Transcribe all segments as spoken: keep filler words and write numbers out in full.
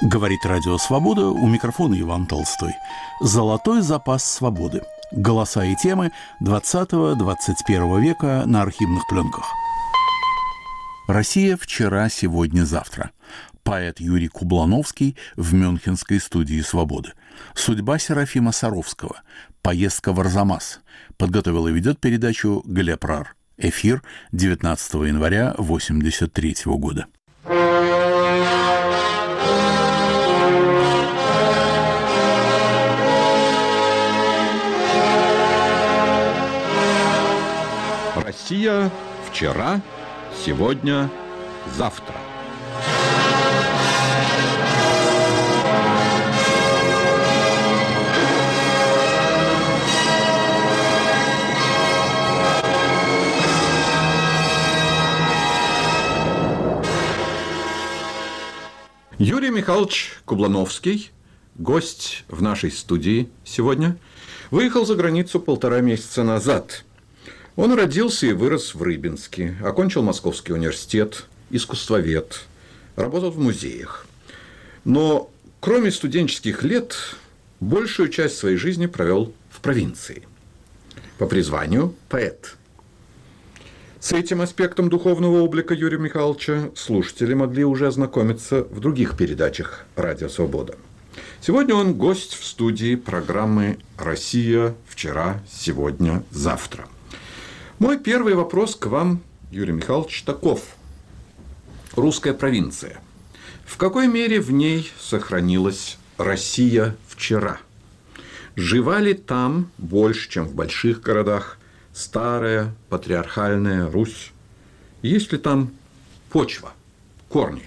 Говорит Радио Свобода, у микрофона Иван Толстой. Золотой запас свободы. Голоса и темы двадцатого-двадцать первого века на архивных пленках. Россия вчера, сегодня, завтра. Поэт Юрий Кублановский в Мюнхенской студии «Свободы». Судьба Серафима Саровского. Поездка в Арзамас. Подготовил и ведет передачу Глеб Рар. Эфир девятнадцатого января восемьдесят третьего года. Россия вчера, сегодня, завтра. Юрий Михайлович Кублановский, гость в нашей студии сегодня, выехал за границу полтора месяца назад. Он родился и вырос в Рыбинске, окончил Московский университет, искусствовед, работал в музеях. Но кроме студенческих лет, большую часть своей жизни провел в провинции. По призванию поэт. С этим аспектом духовного облика Юрия Михайловича слушатели могли уже ознакомиться в других передачах «Радио Свобода». Сегодня он гость в студии программы «Россия вчера, сегодня, завтра». Мой первый вопрос к вам, Юрий Михайлович, таков. Русская провинция. В какой мере в ней сохранилась Россия вчера? Жива ли там больше, чем в больших городах, старая патриархальная Русь? Есть ли там почва, корни?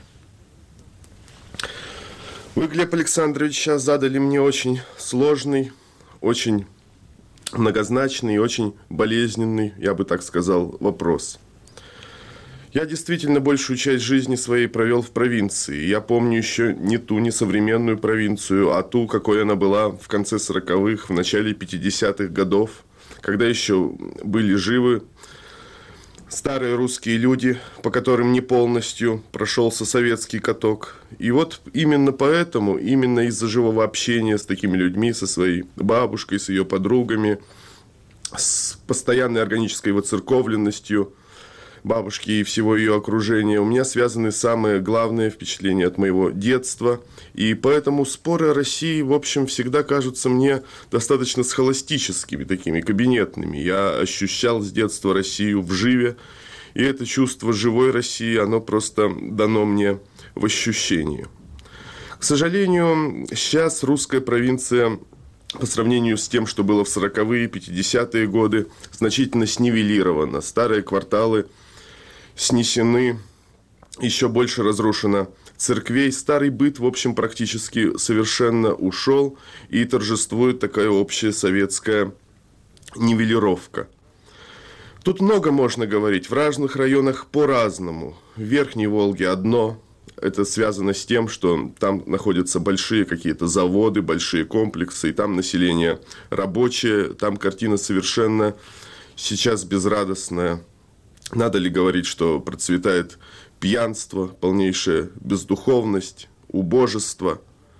Вы, Глеб Александрович, сейчас задали мне очень сложный, очень многозначный и очень болезненный, я бы так сказал, вопрос. Я действительно большую часть жизни своей провел в провинции. Я помню еще не ту несовременную провинцию, а ту, какой она была в конце сороковых, в начале пятидесятых годов, когда еще были живы старые русские люди, по которым не полностью прошелся советский каток. И вот именно поэтому, именно из-за живого общения с такими людьми, со своей бабушкой, с ее подругами, с постоянной органической воцерковленностью бабушки и всего ее окружения, у меня связаны самые главные впечатления от моего детства. И поэтому споры о России, в общем, всегда кажутся мне достаточно схоластическими, такими кабинетными. Я ощущал с детства Россию вживе, и это чувство живой России, оно просто дано мне в ощущении. К сожалению, сейчас русская провинция, по сравнению с тем, что было в сороковые, пятидесятые годы, значительно снивелирована. Старые кварталы снесены, еще больше разрушено церквей. Старый быт, в общем, практически совершенно ушел, и торжествует такая общая советская нивелировка. Тут много можно говорить. В разных районах по-разному. В Верхней Волге одно. Это связано с тем, что там находятся большие какие-то заводы, большие комплексы, и там население рабочее. Там картина совершенно сейчас безрадостная. Надо ли говорить, что процветает пьянство, полнейшая бездуховность, убожество?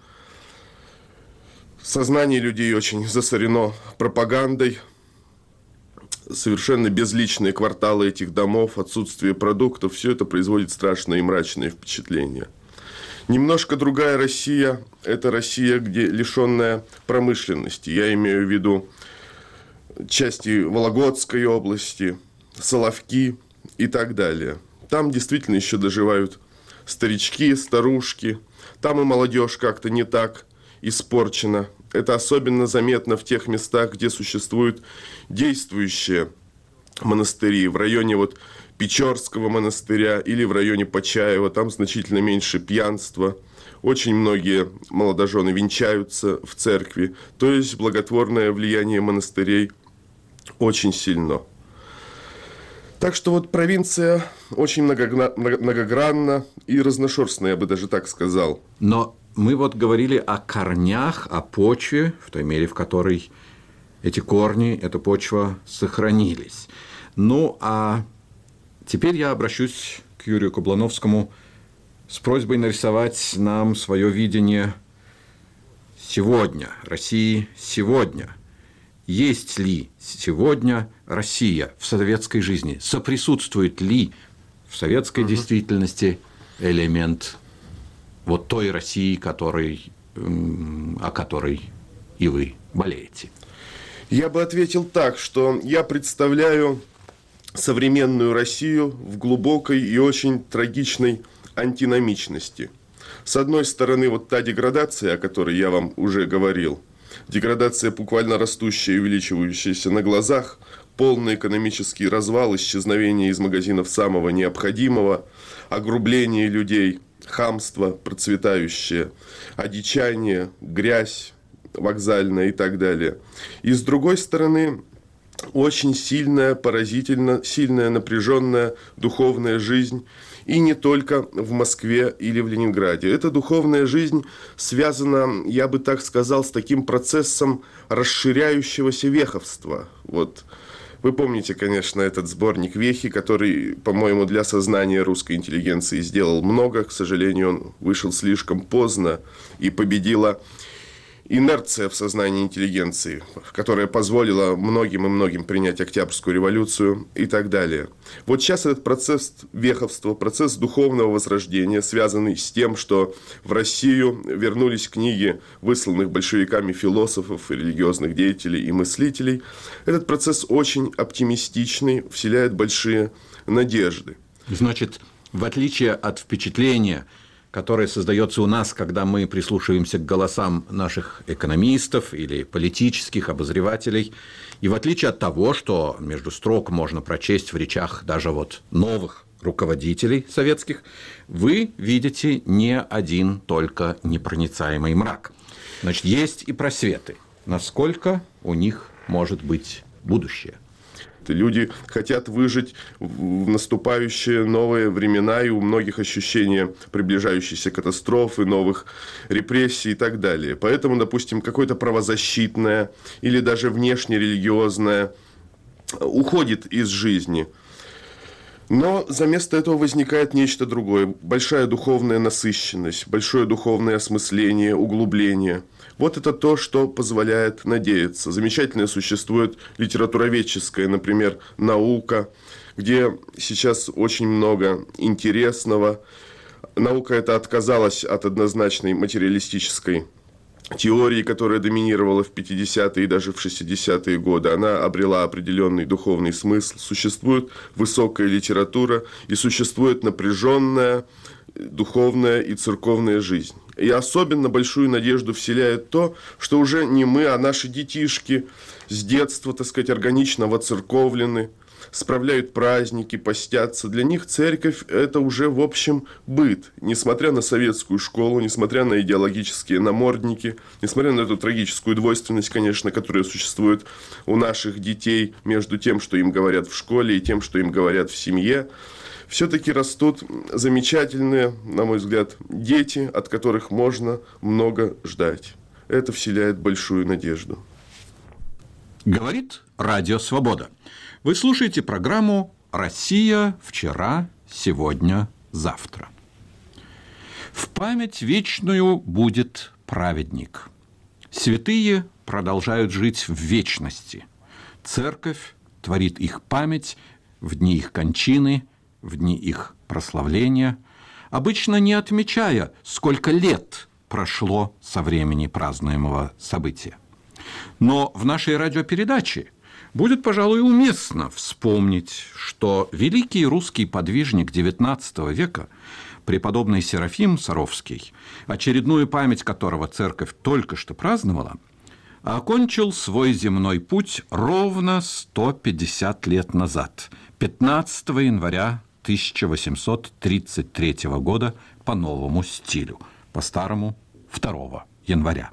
Сознание людей очень засорено пропагандой. Совершенно безличные кварталы этих домов, отсутствие продуктов, все это производит страшные и мрачные впечатления. Немножко другая Россия – это Россия, где лишенная промышленности. Я имею в виду части Вологодской области, Соловки и так далее. Там действительно еще доживают старички, старушки. Там и молодежь как-то не так испорчена. Это особенно заметно в тех местах, где существуют действующие монастыри. В районе вот Печорского монастыря или в районе Почаева. Там значительно меньше пьянства. Очень многие молодожены венчаются в церкви. То есть благотворное влияние монастырей очень сильно. Так что вот провинция очень многогранна и разношерстная, я бы даже так сказал. Но мы вот говорили о корнях, о почве, в той мере, в которой эти корни, эта почва сохранились. Ну, а теперь я обращусь к Юрию Кублановскому с просьбой нарисовать нам свое видение сегодня, России сегодня. Есть ли сегодня Россия в советской жизни? Соприсутствует ли в советской угу. действительности элемент вот той России, которой, о которой и вы болеете? Я бы ответил так, что я представляю современную Россию в глубокой и очень трагичной антиномичности. С одной стороны, вот та деградация, о которой я вам уже говорил, деградация буквально растущая и увеличивающаяся на глазах, полный экономический развал, исчезновение из магазинов самого необходимого, огрубление людей, хамство процветающее, одичание, грязь вокзальная и так далее. И с другой стороны, очень сильная, поразительно сильная, напряженная духовная жизнь. И не только в Москве или в Ленинграде. Эта духовная жизнь связана, я бы так сказал, с таким процессом расширяющегося веховства. Вот. Вы помните, конечно, этот сборник «Вехи», который, по-моему, для сознания русской интеллигенции сделал много. К сожалению, он вышел слишком поздно, и победила инерция в сознании интеллигенции, которая позволила многим и многим принять Октябрьскую революцию и так далее. Вот сейчас этот процесс веховства, процесс духовного возрождения, связанный с тем, что в Россию вернулись книги высланных большевиками философов, религиозных деятелей и мыслителей, этот процесс очень оптимистичный, вселяет большие надежды. Значит, в отличие от впечатления, которое создается у нас, когда мы прислушиваемся к голосам наших экономистов или политических обозревателей, и в отличие от того, что между строк можно прочесть в речах даже вот новых руководителей советских, вы видите не один только непроницаемый мрак. Значит, есть и просветы. Насколько у них может быть будущее? Люди хотят выжить в наступающие новые времена, и у многих ощущение приближающейся катастрофы, новых репрессий и так далее. Поэтому, допустим, какое-то правозащитное или даже внешнерелигиозное уходит из жизни. Но за место этого возникает нечто другое. Большая духовная насыщенность, большое духовное осмысление, углубление. Вот это то, что позволяет надеяться. Замечательно существует литературоведческая, например, наука, где сейчас очень много интересного. Наука эта отказалась от однозначной материалистической теории, которая доминировала в пятидесятые и даже в шестидесятые годы. Она обрела определенный духовный смысл. Существует высокая литература и существует напряженная духовная и церковная жизнь. И особенно большую надежду вселяет то, что уже не мы, а наши детишки с детства, так сказать, органично воцерковлены, справляют праздники, постятся. Для них церковь – это уже, в общем, быт. Несмотря на советскую школу, несмотря на идеологические намордники, несмотря на эту трагическую двойственность, конечно, которая существует у наших детей между тем, что им говорят в школе, и тем, что им говорят в семье, все-таки растут замечательные, на мой взгляд, дети, от которых можно много ждать. Это вселяет большую надежду. Говорит Радио Свобода. Вы слушаете программу «Россия. Вчера, сегодня, завтра». В память вечную будет праведник. Святые продолжают жить в вечности. Церковь творит их память в дни их кончины, в дни их прославления, обычно не отмечая, сколько лет прошло со времени празднуемого события. Но в нашей радиопередаче будет, пожалуй, уместно вспомнить, что великий русский подвижник девятнадцатого века, преподобный Серафим Саровский, очередную память которого церковь только что праздновала, окончил свой земной путь ровно сто пятьдесят лет назад, пятнадцатого января тысяча восемьсот тридцать третьего года по новому стилю, по-старому второго января.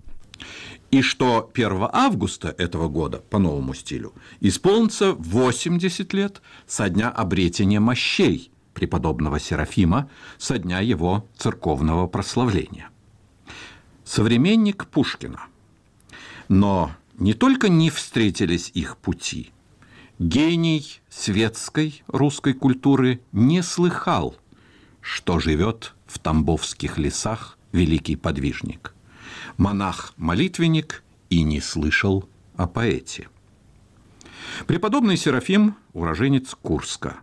И что первого августа этого года по новому стилю исполнится восемьдесят лет со дня обретения мощей преподобного Серафима, со дня его церковного прославления. Современник Пушкина. Но не только не встретились их пути. Гений светской русской культуры не слыхал что живет в тамбовских лесах великий подвижник, монах-молитвенник и не слышал о поэте. Преподобный Серафим – уроженец Курска.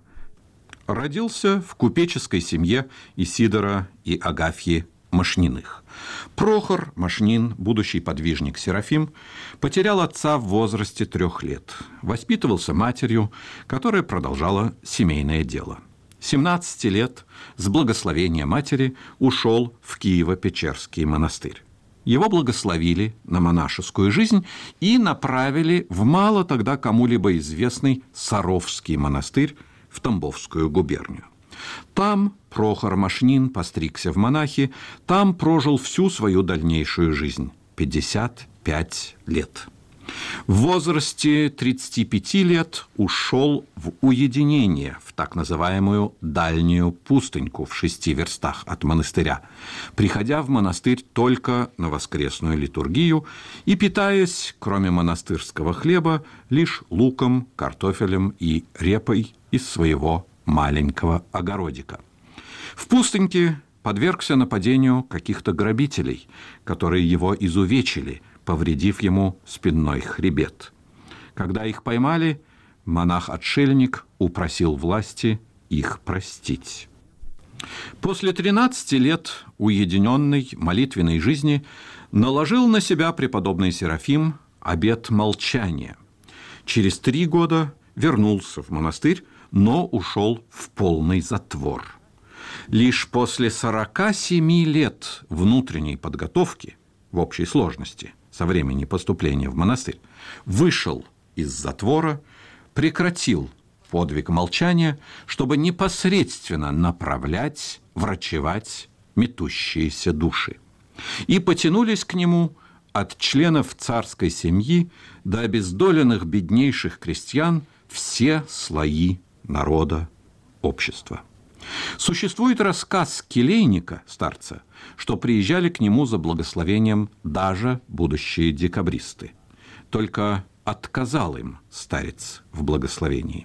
Родился в купеческой семье Исидора и Агафьи Мошниных. Прохор Мошнин, будущий подвижник Серафим, потерял отца в возрасте трех лет. Воспитывался матерью, которая продолжала семейное дело. семнадцати лет с благословения матери ушел в Киево-Печерский монастырь. Его благословили на монашескую жизнь и направили в мало тогда кому-либо известный Саровский монастырь в Тамбовскую губернию. Там Прохор Мошнин постригся в монахи, там прожил всю свою дальнейшую жизнь – пятьдесят пять лет. В возрасте тридцати пяти лет ушел в уединение, в так называемую дальнюю пустыньку в шести верстах от монастыря, приходя в монастырь только на воскресную литургию и питаясь, кроме монастырского хлеба, лишь луком, картофелем и репой из своего маленького огородика. В пустыньке подвергся нападению каких-то грабителей, которые его изувечили, повредив ему спинной хребет. Когда их поймали, монах-отшельник упросил власти их простить. После тринадцати лет уединенной молитвенной жизни наложил на себя преподобный Серафим обет молчания. Через три года вернулся в монастырь, но ушел в полный затвор. Лишь после сорока семи лет внутренней подготовки в общей сложности со времени поступления в монастырь вышел из затвора, прекратил подвиг молчания, чтобы непосредственно направлять, врачевать метущиеся души. И потянулись к нему от членов царской семьи до обездоленных беднейших крестьян все слои народа, общества. Существует рассказ келейника, старца, что приезжали к нему за благословением даже будущие декабристы. Только отказал им старец в благословении.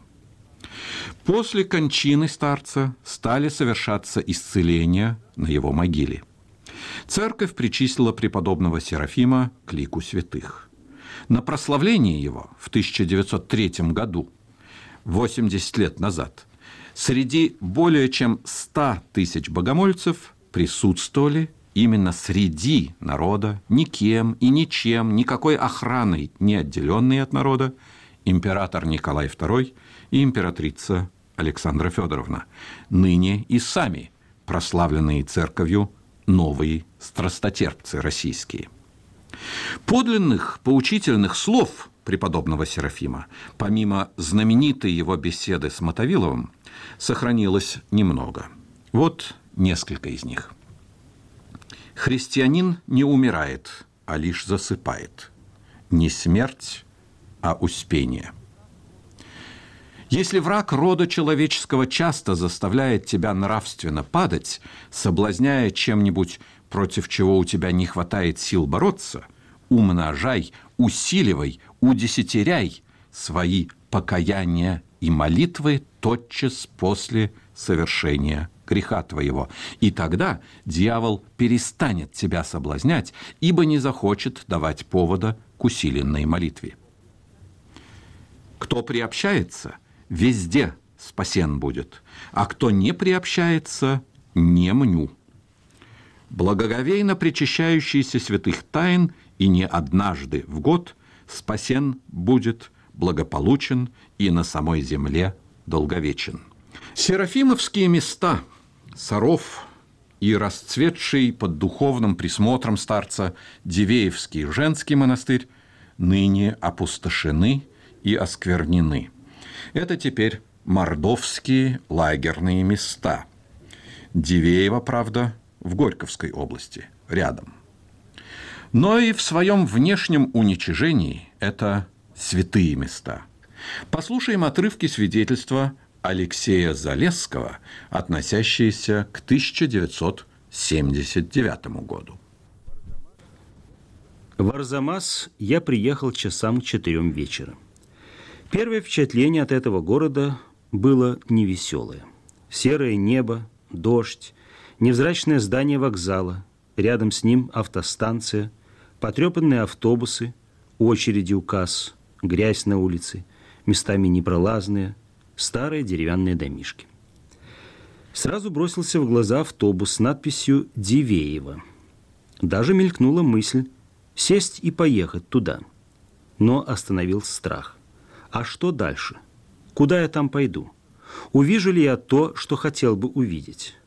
После кончины старца стали совершаться исцеления на его могиле. Церковь причислила преподобного Серафима к лику святых. На прославление его в тысяча девятьсот третьем году, восемьдесят лет назад, среди более чем ста тысяч богомольцев присутствовали именно среди народа, никем и ничем, никакой охраной не отделенные от народа, император Николай второй и императрица Александра Федоровна, ныне и сами прославленные церковью новые страстотерпцы российские. Подлинных поучительных слов преподобного Серафима, помимо знаменитой его беседы с Мотовиловым, сохранилось немного. Вот несколько из них. «Христианин не умирает, а лишь засыпает. Не смерть, а успение. Если враг рода человеческого часто заставляет тебя нравственно падать, соблазняя чем-нибудь, против чего у тебя не хватает сил бороться, умножай, усиливай, удесятеряй свои покаяния и молитвы тотчас после совершения греха твоего. И тогда дьявол перестанет тебя соблазнять, ибо не захочет давать повода к усиленной молитве. Кто приобщается, везде спасен будет, а кто не приобщается, не мню. Благоговейно причащающийся святых тайн и не однажды в год спасен будет, благополучен и на самой земле долговечен». Серафимовские места, Саров и расцветший под духовным присмотром старца Дивеевский женский монастырь ныне опустошены и осквернены. Это теперь мордовские лагерные места. Дивеево, правда, в Горьковской области, рядом. Но и в своем внешнем уничижении это святые места. Послушаем отрывки свидетельства Алексея Залесского, относящиеся к тысяча девятьсот семьдесят девятому году. В Арзамас я приехал часам к четырем вечера. Первое впечатление от этого города было невеселое. Серое небо, дождь, невзрачное здание вокзала, рядом с ним автостанция, потрепанные автобусы, очереди у касс, грязь на улице, местами непролазные, старые деревянные домишки. Сразу бросился в глаза автобус с надписью «Дивеево». Даже мелькнула мысль сесть и поехать туда. Но остановил страх. А что дальше? Куда я там пойду? Увижу ли я то, что хотел бы увидеть?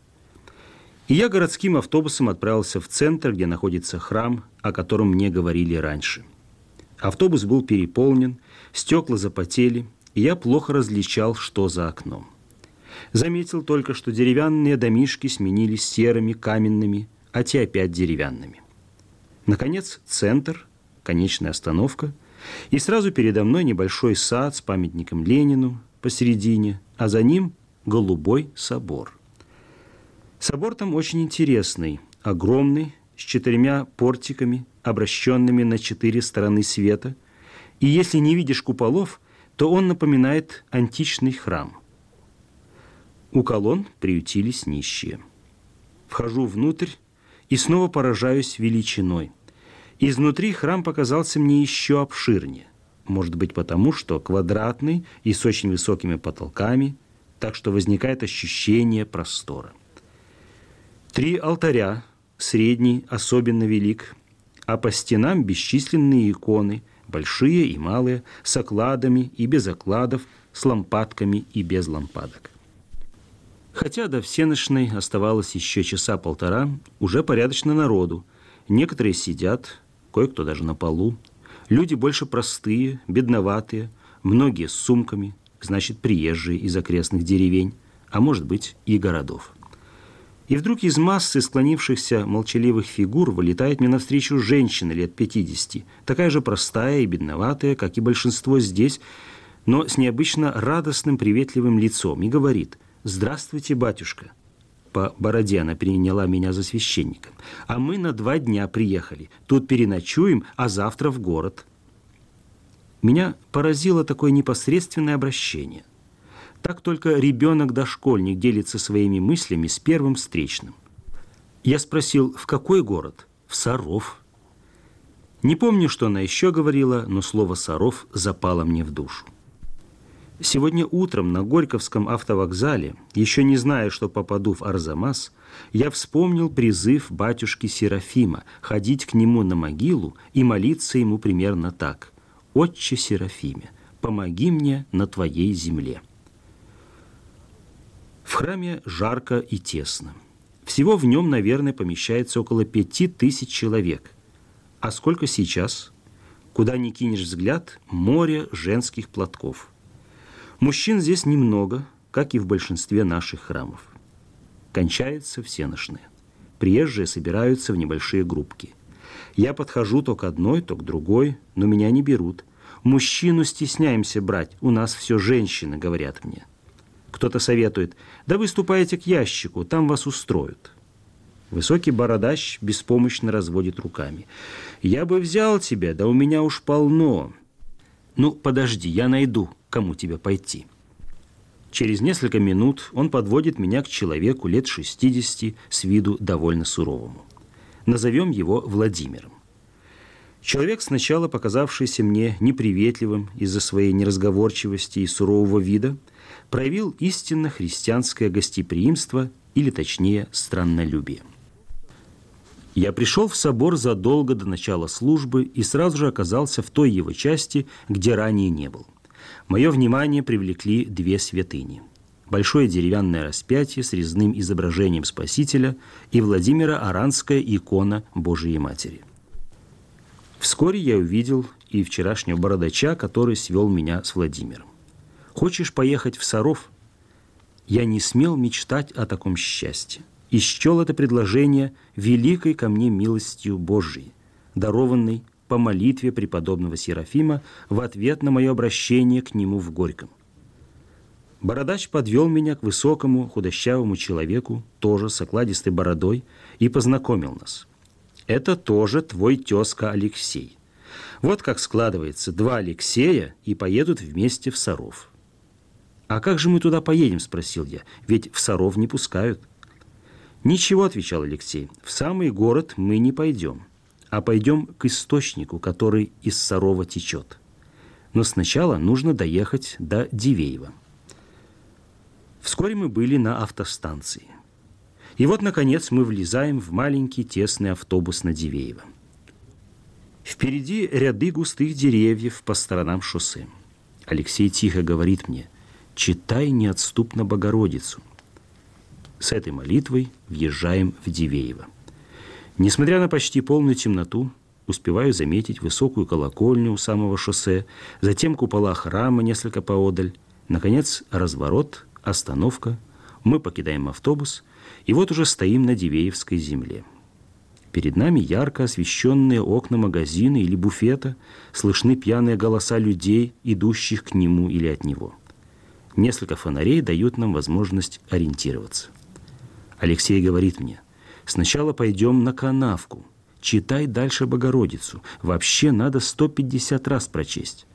И я городским автобусом отправился в центр, где находится храм, о котором мне говорили раньше. Автобус был переполнен, стекла запотели, и я плохо различал, что за окном. Заметил только, что деревянные домишки сменились серыми, каменными, а те опять деревянными. Наконец, центр, конечная остановка, и сразу передо мной небольшой сад с памятником Ленину посередине, а за ним голубой собор. Собор там очень интересный, огромный, с четырьмя портиками, обращенными на четыре стороны света, и если не видишь куполов, то он напоминает античный храм. У колонн приютились нищие. Вхожу внутрь и снова поражаюсь величиной. Изнутри храм показался мне еще обширнее. Может быть, потому что квадратный и с очень высокими потолками, так что возникает ощущение простора. Три алтаря, средний особенно велик, а по стенам бесчисленные иконы, большие и малые, с окладами и без окладов, с лампадками и без лампадок. Хотя до всенощной оставалось еще часа полтора, уже порядочно народу. Некоторые сидят, кое-кто даже на полу. Люди больше простые, бедноватые, многие с сумками, значит, приезжие из окрестных деревень, а может быть и городов. И вдруг из массы склонившихся молчаливых фигур вылетает мне навстречу женщина лет пятидесяти, такая же простая и бедноватая, как и большинство здесь, но с необычно радостным, приветливым лицом, и говорит: «Здравствуйте, батюшка». По бороде она приняла меня за священника. «А мы на два дня приехали. Тут переночуем, а завтра в город». Меня поразило такое непосредственное обращение. Так только ребенок-дошкольник делится своими мыслями с первым встречным. Я спросил: «В какой город?» «В Саров». Не помню, что она еще говорила, но слово «Саров» запало мне в душу. Сегодня утром на Горьковском автовокзале, еще не зная, что попаду в Арзамас, я вспомнил призыв батюшки Серафима ходить к нему на могилу и молиться ему примерно так: «Отче Серафиме, помоги мне на твоей земле». В храме жарко и тесно. Всего в нем, наверное, помещается около пяти тысяч человек. А сколько сейчас? Куда ни кинешь взгляд, море женских платков. Мужчин здесь немного, как и в большинстве наших храмов. Кончается всенощная. Приезжие собираются в небольшие группки. Я подхожу то к одной, то к другой, но меня не берут. «Мужчину стесняемся брать, у нас все женщины», — говорят мне. Кто-то советует: «Да вы ступайте к ящику, там вас устроят». Высокий бородач беспомощно разводит руками. «Я бы взял тебя, да у меня уж полно». «Ну, подожди, я найду, кому тебе пойти». Через несколько минут он подводит меня к человеку лет шестидесяти, с виду довольно суровому. Назовем его Владимиром. Человек, сначала показавшийся мне неприветливым из-за своей неразговорчивости и сурового вида, проявил истинно христианское гостеприимство, или точнее страннолюбие. Я пришел в собор задолго до начала службы и сразу же оказался в той его части, где ранее не был. Мое внимание привлекли две святыни: большое деревянное распятие с резным изображением Спасителя и Владимира Аранская икона Божией Матери. Вскоре я увидел и вчерашнего бородача, который свел меня с Владимиром. «Хочешь поехать в Саров?» Я не смел мечтать о таком счастье и счел это предложение великой ко мне милостью Божией, дарованной по молитве преподобного Серафима в ответ на мое обращение к нему в Горьком. Бородач подвел меня к высокому худощавому человеку, тоже с окладистой бородой, и познакомил нас. «Это тоже твой тезка Алексей. Вот как складывается, два Алексея и поедут вместе в Саров». «А как же мы туда поедем?» – спросил я. «Ведь в Саров не пускают». «Ничего», – отвечал Алексей, – «в самый город мы не пойдем, а пойдем к источнику, который из Сарова течет. Но сначала нужно доехать до Дивеева». Вскоре мы были на автостанции. И вот, наконец, мы влезаем в маленький тесный автобус на Дивеево. Впереди ряды густых деревьев по сторонам шоссе. Алексей тихо говорит мне: «Читай неотступно Богородицу». С этой молитвой въезжаем в Дивеево. Несмотря на почти полную темноту, успеваю заметить высокую колокольню у самого шоссе, затем купола храма несколько поодаль, наконец разворот, остановка, мы покидаем автобус, и вот уже стоим на Дивеевской земле. Перед нами ярко освещенные окна магазина или буфета, слышны пьяные голоса людей, идущих к нему или от него. Несколько фонарей дают нам возможность ориентироваться. Алексей говорит мне: «Сначала пойдем на канавку, читай дальше Богородицу, вообще надо сто пятьдесят раз прочесть».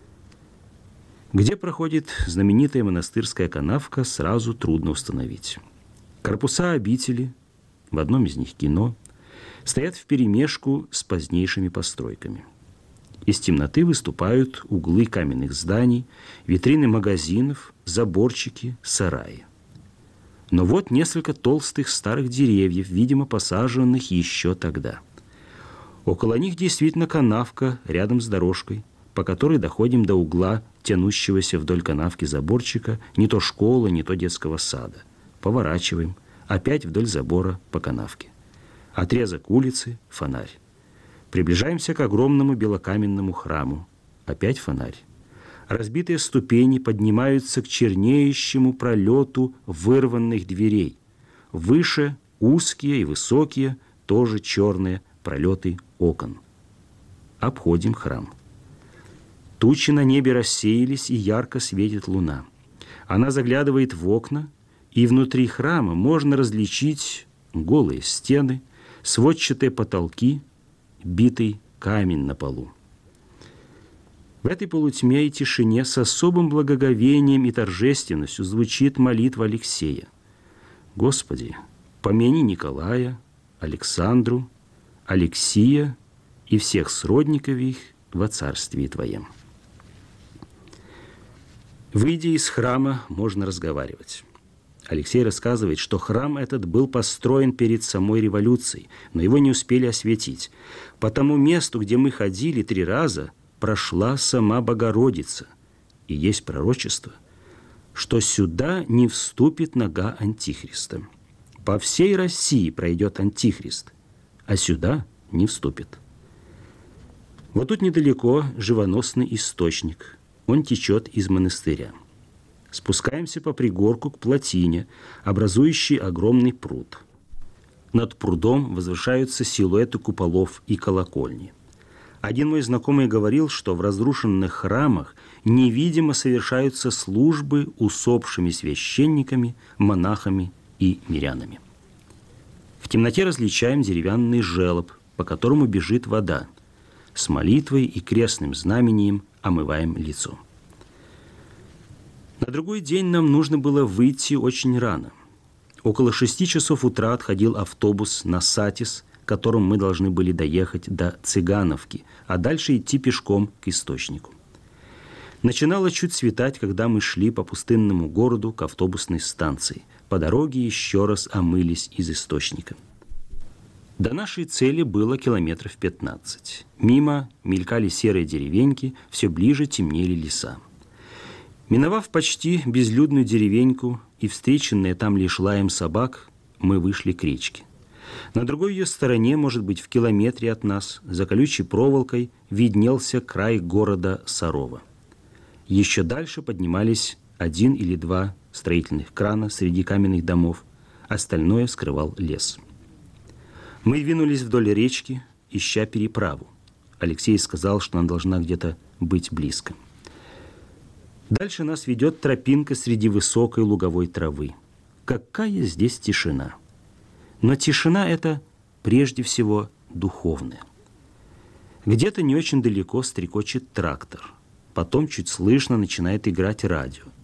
Где проходит знаменитая монастырская канавка, сразу трудно установить. Корпуса обители, в одном из них кино, стоят вперемешку с позднейшими постройками. Из темноты выступают углы каменных зданий, витрины магазинов, заборчики, сараи. Но вот несколько толстых старых деревьев, видимо, посаженных еще тогда. Около них действительно канавка рядом с дорожкой, по которой доходим до угла тянущегося вдоль канавки заборчика, не то школы, не то детского сада. Поворачиваем, опять вдоль забора по канавке. Отрезок улицы, фонарь. Приближаемся к огромному белокаменному храму. Опять фонарь. Разбитые ступени поднимаются к чернеющему пролету вырванных дверей. Выше узкие и высокие, тоже черные пролеты окон. Обходим храм. Тучи на небе рассеялись, и ярко светит луна. Она заглядывает в окна, и внутри храма можно различить голые стены, сводчатые потолки, битый камень на полу. В этой полутьме и тишине с особым благоговением и торжественностью звучит молитва Алексея: «Господи, помяни Николая, Александру, Алексия и всех сродников их во царствии Твоем». Выйдя из храма, можно разговаривать. Алексей рассказывает, что храм этот был построен перед самой революцией, но его не успели осветить. По тому месту, где мы ходили три раза, прошла сама Богородица. И есть пророчество, что сюда не вступит нога Антихриста. По всей России пройдет Антихрист, а сюда не вступит. Вот тут недалеко живоносный источник. Он течет из монастыря. Спускаемся по пригорку к плотине, образующей огромный пруд. Над прудом возвышаются силуэты куполов и колокольни. Один мой знакомый говорил, что в разрушенных храмах невидимо совершаются службы усопшими священниками, монахами и мирянами. В темноте различаем деревянный желоб, по которому бежит вода. С молитвой и крестным знамением омываем лицо. На другой день нам нужно было выйти очень рано. Около шести часов утра отходил автобус на Сатис, которым мы должны были доехать до Цыгановки, а дальше идти пешком к источнику. Начинало чуть светать, когда мы шли по пустынному городу к автобусной станции. По дороге еще раз омылись из источника. До нашей цели было километров пятнадцать. Мимо мелькали серые деревеньки, все ближе темнели леса. Миновав почти безлюдную деревеньку и встреченные там лишь лаем собак, мы вышли к речке. На другой ее стороне, может быть, в километре от нас, за колючей проволокой, виднелся край города Сарова. Еще дальше поднимались один или два строительных крана среди каменных домов, остальное скрывал лес. Мы двинулись вдоль речки, ища переправу. Алексей сказал, что она должна где-то быть близко. Дальше нас ведет тропинка среди высокой луговой травы. Какая здесь тишина! Но тишина эта прежде всего духовная. Где-то не очень далеко стрекочет трактор. Потом чуть слышно начинает играть радио.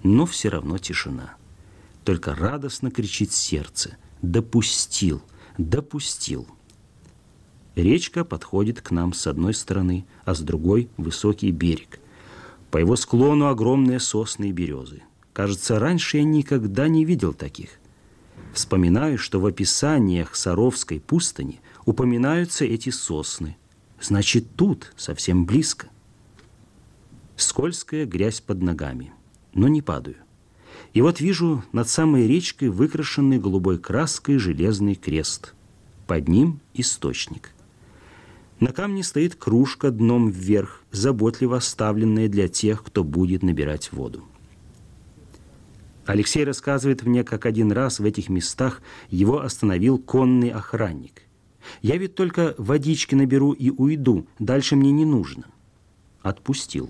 Но все равно тишина. Только радостно кричит сердце: «Допустил! Допустил!» Речка подходит к нам с одной стороны, а с другой – высокий берег. По его склону огромные сосны и березы. Кажется, раньше я никогда не видел таких. Вспоминаю, что в описаниях Саровской пустыни упоминаются эти сосны. Значит, тут, совсем близко. Скользкая грязь под ногами, но не падаю. И вот вижу над самой речкой выкрашенный голубой краской железный крест. Под ним источник. На камне стоит кружка дном вверх, заботливо оставленная для тех, кто будет набирать воду. Алексей рассказывает мне, как один раз в этих местах его остановил конный охранник. «Я ведь только водички наберу и уйду, дальше мне не нужно». Отпустил.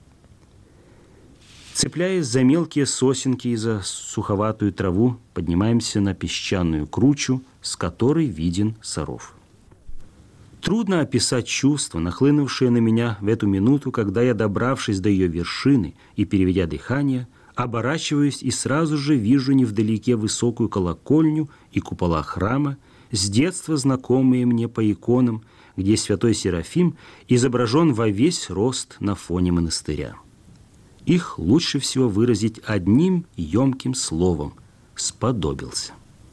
Цепляясь за мелкие сосенки и за суховатую траву, поднимаемся на песчаную кручу, с которой виден Саров. Трудно описать чувства, нахлынувшие на меня в эту минуту, когда я, добравшись до ее вершины и переведя дыхание, оборачиваюсь и сразу же вижу невдалеке высокую колокольню и купола храма, с детства знакомые мне по иконам, где святой Серафим изображен во весь рост на фоне монастыря. Их лучше всего выразить одним емким словом – «сподобился».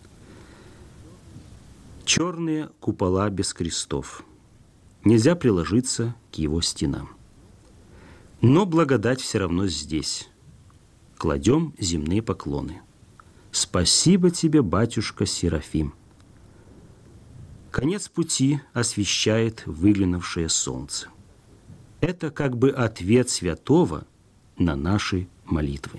Черные купола без крестов. Нельзя приложиться к его стенам. Но благодать все равно здесь. Кладем земные поклоны. Спасибо тебе, батюшка Серафим. Конец пути освещает выглянувшее солнце. Это как бы ответ святого на наши молитвы.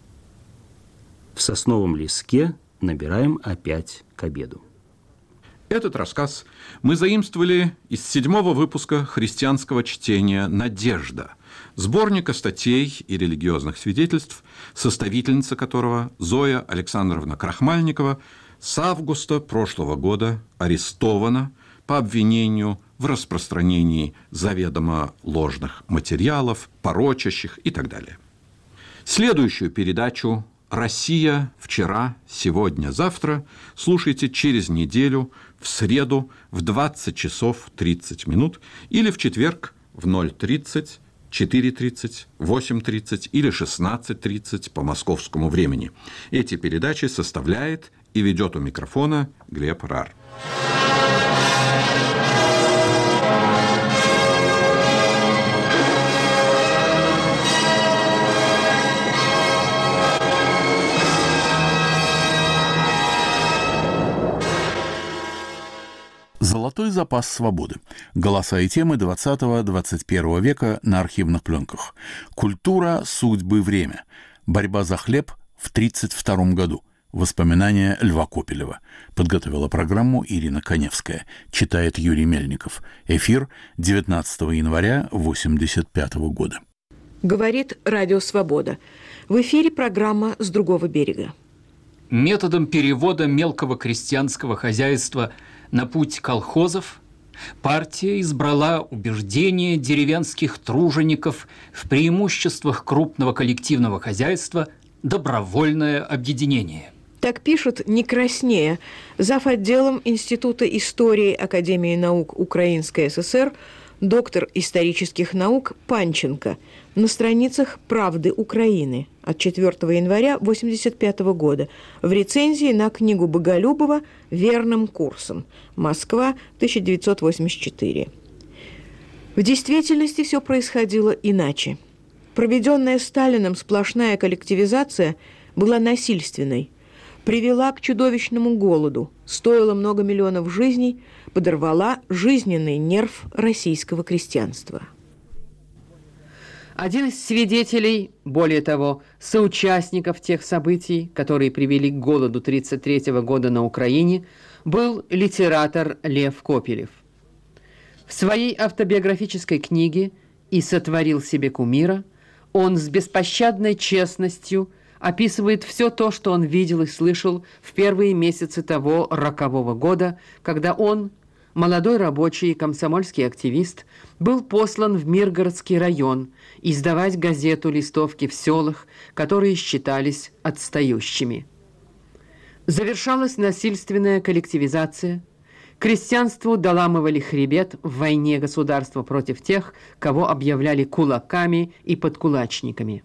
В сосновом леске набираем опять к обеду. Этот рассказ мы заимствовали из седьмого выпуска христианского чтения «Надежда», сборника статей и религиозных свидетельств, составительница которого Зоя Александровна Крахмальникова с августа прошлого года арестована по обвинению в распространении заведомо ложных материалов, порочащих и так далее. Следующую передачу «Россия. Вчера, сегодня, завтра» слушайте через неделю в среду в двадцать часов тридцать минут или в четверг в ноль тридцать, четыре тридцать, восемь тридцать или шестнадцать тридцать по московскому времени. Эти передачи составляет и ведет у микрофона Глеб Рар. Золотой запас свободы. Голоса и темы двадцатого-двадцать первого века на архивных пленках. Культура, судьбы, время. Борьба за хлеб в тридцать втором году. Воспоминания Льва Копелева. Подготовила программу Ирина Коневская. Читает Юрий Мельников. Эфир девятнадцатого января восемьдесят пятого года. Говорит Радио Свобода. В эфире программа «С другого берега». Методом перевода мелкого крестьянского хозяйства на путь колхозов партия избрала убеждения деревенских тружеников в преимуществах крупного коллективного хозяйства «добровольное объединение». Так пишет, не краснея, зав. Отделом Института истории Академии наук Украинской ССР, доктор исторических наук Панченко на страницах «Правды Украины» от четвёртого января восемьдесят пятого года в рецензии на книгу Боголюбова «Верным курсом. Москва, тысяча девятьсот восемьдесят четыре». В действительности все происходило иначе. Проведенная Сталиным сплошная коллективизация была насильственной, привела к чудовищному голоду, стоила много миллионов жизней, подорвала жизненный нерв российского крестьянства. Один из свидетелей, более того, соучастников тех событий, которые привели к голоду тысяча девятьсот тридцать третьего года на Украине, был литератор Лев Копелев. В своей автобиографической книге «И сотворил себе кумира» он с беспощадной честностью описывает все то, что он видел и слышал в первые месяцы того рокового года, когда он, молодой рабочий и комсомольский активист, был послан в Миргородский район издавать газету-листовки в селах, которые считались отстающими. Завершалась насильственная коллективизация. Крестьянству доламывали хребет в войне государства против тех, кого объявляли кулаками и подкулачниками.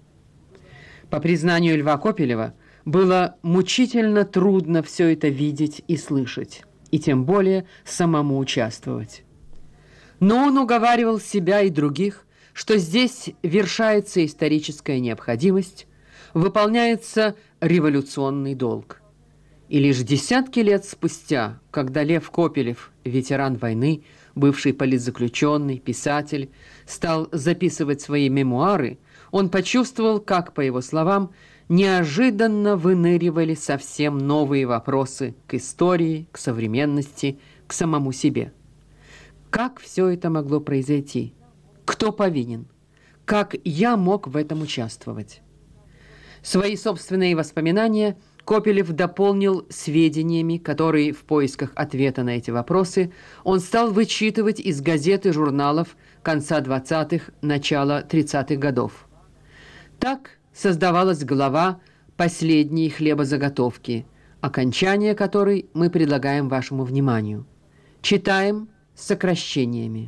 По признанию Льва Копелева, было мучительно трудно все это видеть и слышать, и тем более самому участвовать. Но он уговаривал себя и других, что здесь вершается историческая необходимость, выполняется революционный долг. И лишь десятки лет спустя, когда Лев Копелев, ветеран войны, бывший политзаключенный, писатель, стал записывать свои мемуары, он почувствовал, как, по его словам, неожиданно выныривали совсем новые вопросы к истории, к современности, к самому себе. Как все это могло произойти? Кто повинен? Как я мог в этом участвовать? Свои собственные воспоминания Копелев дополнил сведениями, которые в поисках ответа на эти вопросы он стал вычитывать из газет и журналов конца двадцатых, начала тридцатых годов. Так создавалась глава «Последние хлебозаготовки», окончание которой мы предлагаем вашему вниманию. Читаем с сокращениями.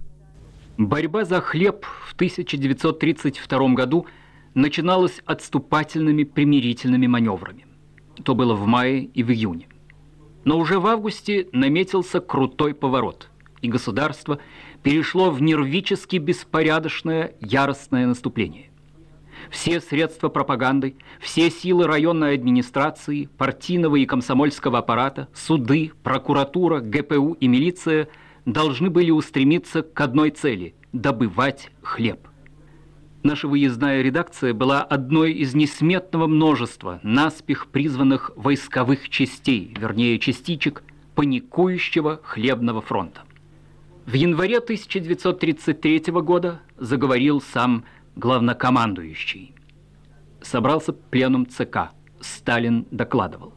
Борьба за хлеб в тысяча девятьсот тридцать втором году начиналась отступательными примирительными маневрами. То было в мае и в июне. Но уже в августе наметился крутой поворот, и государство перешло в нервически беспорядочное яростное наступление. Все средства пропаганды, все силы районной администрации, партийного и комсомольского аппарата, суды, прокуратура, гэ пэ у и милиция должны были устремиться к одной цели – добывать хлеб. Наша выездная редакция была одной из несметного множества наспех призванных войсковых частей, вернее частичек паникующего хлебного фронта. В январе тысяча девятьсот тридцать третьего года заговорил сам главнокомандующий. Собрался пленум цэ ка. Сталин докладывал.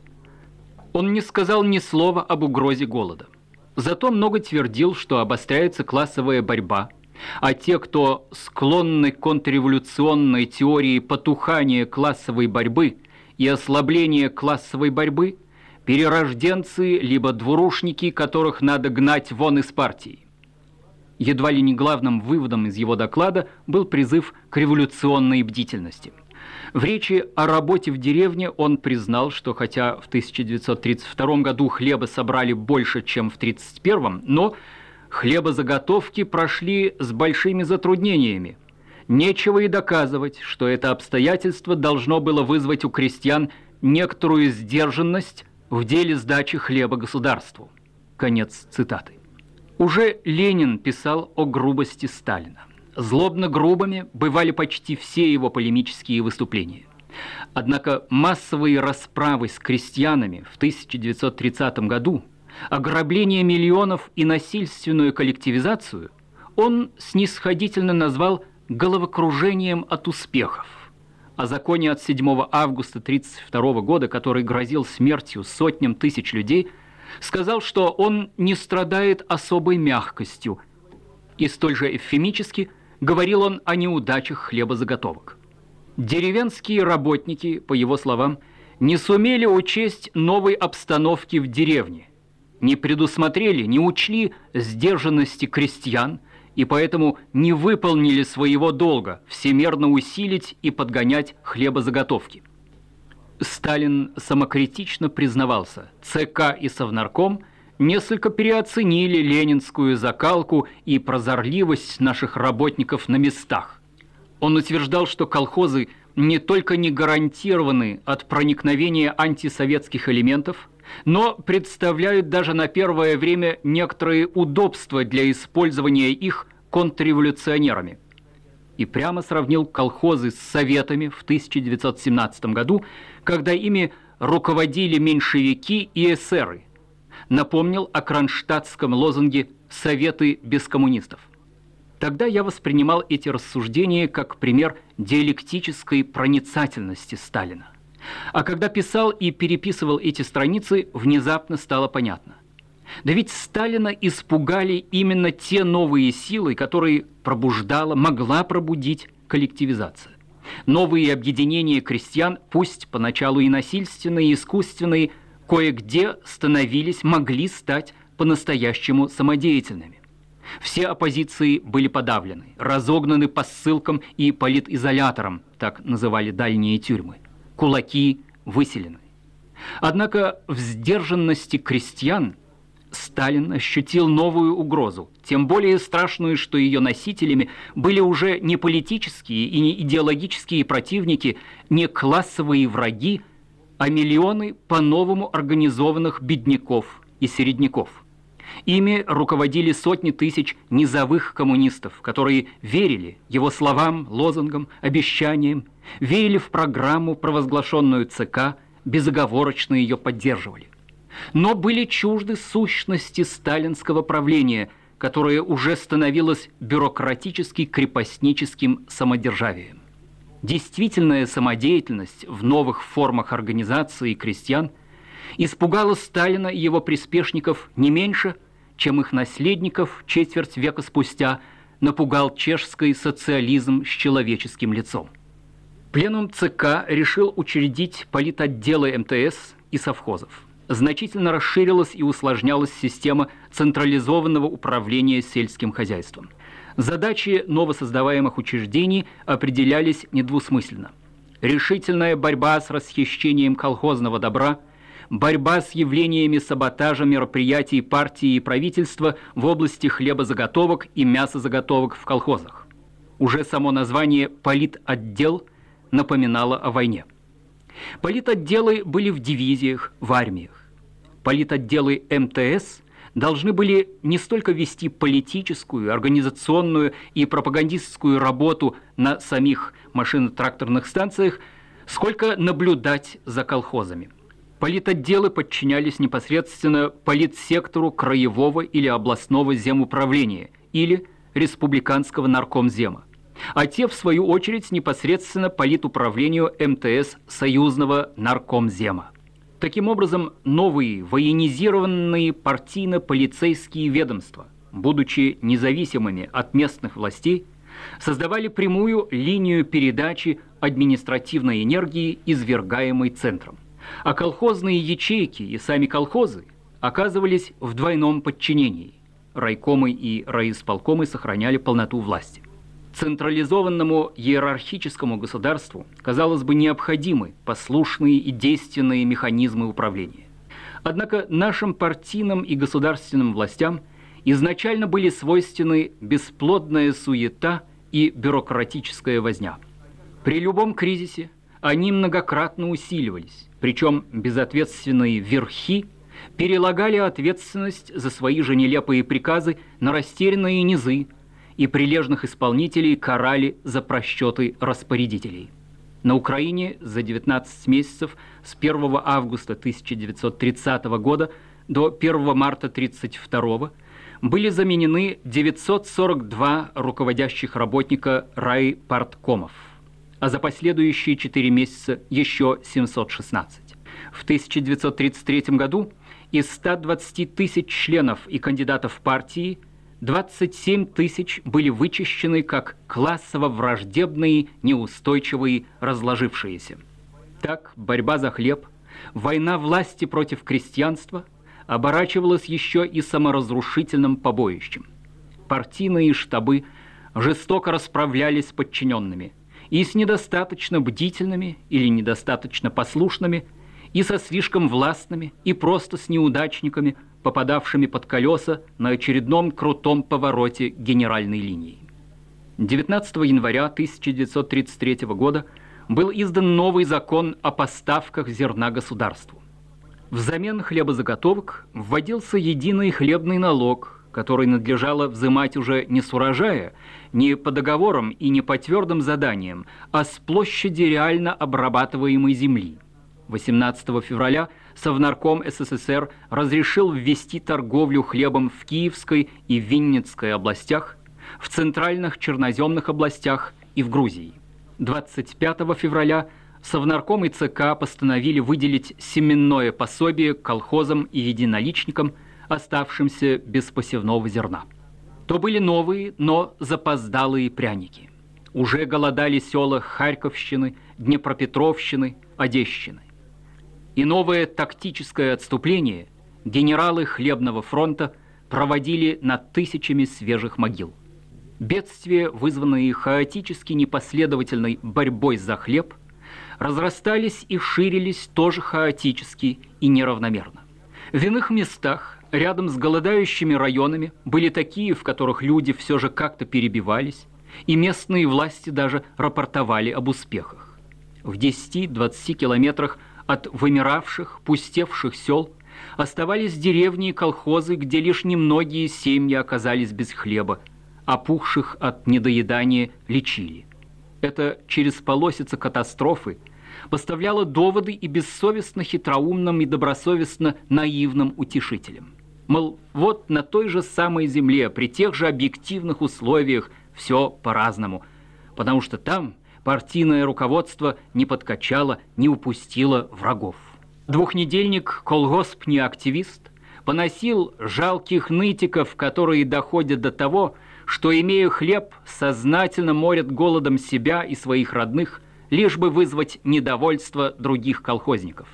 Он не сказал ни слова об угрозе голода. Зато много твердил, что обостряется классовая борьба, а те, кто склонны к контрреволюционной теории потухания классовой борьбы и ослабления классовой борьбы, перерожденцы либо двурушники, которых надо гнать вон из партии. Едва ли не главным выводом из его доклада был призыв к революционной бдительности. В речи о работе в деревне он признал, что хотя в тысяча девятьсот тридцать втором году хлеба собрали больше, чем в тридцать первом, но хлебозаготовки прошли с большими затруднениями. Нечего и доказывать, что это обстоятельство должно было вызвать у крестьян некоторую сдержанность в деле сдачи хлеба государству. Конец цитаты. Уже Ленин писал о грубости Сталина. Злобно грубыми бывали почти все его полемические выступления. Однако массовые расправы с крестьянами в тысяча девятьсот тридцатом году, ограбление миллионов и насильственную коллективизацию он снисходительно назвал головокружением от успехов. О законе от седьмого августа тысяча девятьсот тридцать второго года, который грозил смертью сотням тысяч людей, сказал, что он не страдает особой мягкостью, и столь же эвфемически говорил он о неудачах хлебозаготовок. Деревенские работники, по его словам, не сумели учесть новой обстановки в деревне, не предусмотрели, не учли сдержанности крестьян и поэтому не выполнили своего долга всемерно усилить и подгонять хлебозаготовки. Сталин самокритично признавался, цэ ка и Совнарком несколько переоценили ленинскую закалку и прозорливость наших работников на местах. Он утверждал, что колхозы не только не гарантированы от проникновения антисоветских элементов, но представляют даже на первое время некоторые удобства для использования их контрреволюционерами. И прямо сравнил колхозы с советами в тысяча девятьсот семнадцатом году, когда ими руководили меньшевики и эсеры. Напомнил о кронштадтском лозунге «Советы без коммунистов». Тогда я воспринимал эти рассуждения как пример диалектической проницательности Сталина. А когда писал и переписывал эти страницы, внезапно стало понятно. Да ведь Сталина испугали именно те новые силы, которые пробуждала, могла пробудить коллективизация. Новые объединения крестьян, пусть поначалу и насильственные, и искусственные, кое-где становились, могли стать по-настоящему самодеятельными. Все оппозиции были подавлены, разогнаны по ссылкам и политизоляторам, так называли дальние тюрьмы. Кулаки выселены. Однако в сдержанности крестьян Сталин ощутил новую угрозу, тем более страшную, что ее носителями были уже не политические и не идеологические противники, не классовые враги, а миллионы по-новому организованных бедняков и середняков. Ими руководили сотни тысяч низовых коммунистов, которые верили его словам, лозунгам, обещаниям, верили в программу, провозглашенную ЦК, безоговорочно ее поддерживали. Но были чужды сущности сталинского правления, которое уже становилось бюрократически-крепостническим самодержавием. Действительная самодеятельность в новых формах организации крестьян испугала Сталина и его приспешников не меньше, чем их наследников четверть века спустя напугал чешский социализм с человеческим лицом. Пленум ЦК решил учредить политотделы эм тэ эс и совхозов. Значительно расширилась и усложнялась система централизованного управления сельским хозяйством. Задачи новосоздаваемых учреждений определялись недвусмысленно. Решительная борьба с расхищением колхозного добра, борьба с явлениями саботажа мероприятий партии и правительства в области хлебозаготовок и мясозаготовок в колхозах. Уже само название «политотдел» напоминало о войне. Политотделы были в дивизиях, в армиях. Политотделы эм тэ эс должны были не столько вести политическую, организационную и пропагандистскую работу на самих машино-тракторных станциях, сколько наблюдать за колхозами. Политотделы подчинялись непосредственно политсектору краевого или областного земуправления или республиканского наркомзема, а те, в свою очередь, непосредственно политуправлению эм тэ эс союзного наркомзема. Таким образом, новые военизированные партийно-полицейские ведомства, будучи независимыми от местных властей, создавали прямую линию передачи административной энергии, извергаемой центром. А колхозные ячейки и сами колхозы оказывались в двойном подчинении. Райкомы и райисполкомы сохраняли полноту власти. Централизованному иерархическому государству, казалось бы, необходимы послушные и действенные механизмы управления. Однако нашим партийным и государственным властям изначально были свойственны бесплодная суета и бюрократическая возня. При любом кризисе они многократно усиливались, причем безответственные верхи перелагали ответственность за свои же нелепые приказы на растерянные низы, и прилежных исполнителей карали за просчеты распорядителей. На Украине за девятнадцать месяцев с первого августа тысяча девятьсот тридцатого года до первого марта тысяча девятьсот тридцать второго были заменены девятьсот сорок два руководящих работника райпарткомов, а за последующие четыре месяца еще семьсот шестнадцать. В тысяча девятьсот тридцать третьем году из ста двадцати тысяч членов и кандидатов партии двадцать семь тысяч были вычищены как классово-враждебные, неустойчивые, разложившиеся. Так борьба за хлеб, война власти против крестьянства оборачивалась еще и саморазрушительным побоищем. Партийные штабы жестоко расправлялись с подчиненными, и с недостаточно бдительными или недостаточно послушными, и со слишком властными, и просто с неудачниками, попадавшими под колеса на очередном крутом повороте генеральной линии. девятнадцатого января тысяча девятьсот тридцать третьего года был издан новый закон о поставках зерна государству. Взамен хлебозаготовок вводился единый хлебный налог, который надлежало взимать уже не с урожая, не по договорам и не по твердым заданиям, а с площади реально обрабатываемой земли. восемнадцатого февраля Совнарком эс эс эс эр разрешил ввести торговлю хлебом в Киевской и Винницкой областях, в центральных черноземных областях и в Грузии. двадцать пятого февраля Совнарком и ЦК постановили выделить семенное пособие колхозам и единоличникам, оставшимся без посевного зерна. То были новые, но запоздалые пряники. Уже голодали села Харьковщины, Днепропетровщины, Одещины. И новое тактическое отступление генералы Хлебного фронта проводили над тысячами свежих могил. Бедствия, вызванные хаотически непоследовательной борьбой за хлеб, разрастались и ширились тоже хаотически и неравномерно. В иных местах, рядом с голодающими районами, были такие, в которых люди все же как-то перебивались, и местные власти даже рапортовали об успехах. В десяти-двадцати километрах от вымиравших, пустевших сел оставались деревни и колхозы, где лишь немногие семьи оказались без хлеба, опухших от недоедания лечили. Это через полосица катастрофы поставляло доводы и бессовестно хитроумным, и добросовестно наивным утешителям. Мол, вот на той же самой земле, при тех же объективных условиях все по-разному, потому что там партийное руководство не подкачало, не упустило врагов. Двухнедельник «Колгоспный активист» поносил жалких нытиков, которые доходят до того, что, имея хлеб, сознательно морят голодом себя и своих родных, лишь бы вызвать недовольство других колхозников.